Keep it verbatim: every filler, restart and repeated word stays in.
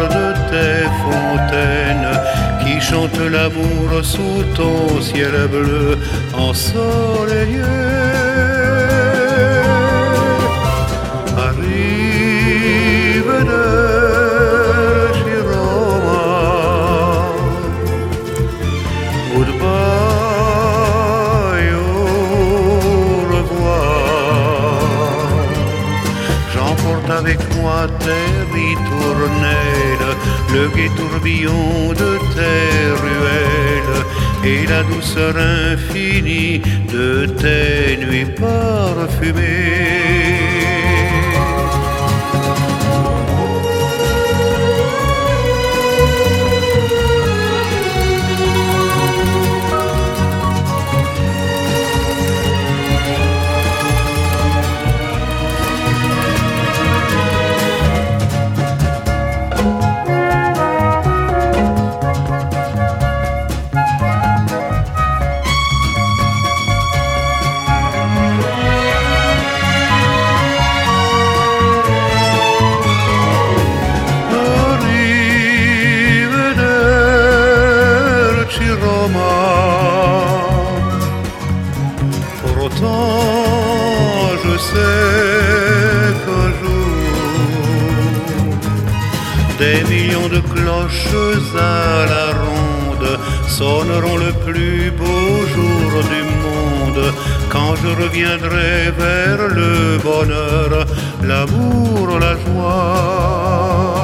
de tes fontaines qui chantent l'amour sous ton ciel bleu ensoleillé. Arrivederci Roma, goodbye, au revoir. J'emporte avec moi tes ritournelles, le gai tourbillon de tes ruelles et la douceur infinie de tes nuits parfumées. Pour autant, je sais qu'un jour, des millions de cloches à la ronde sonneront le plus beau jour du monde, quand je reviendrai vers le bonheur, l'amour, la joie.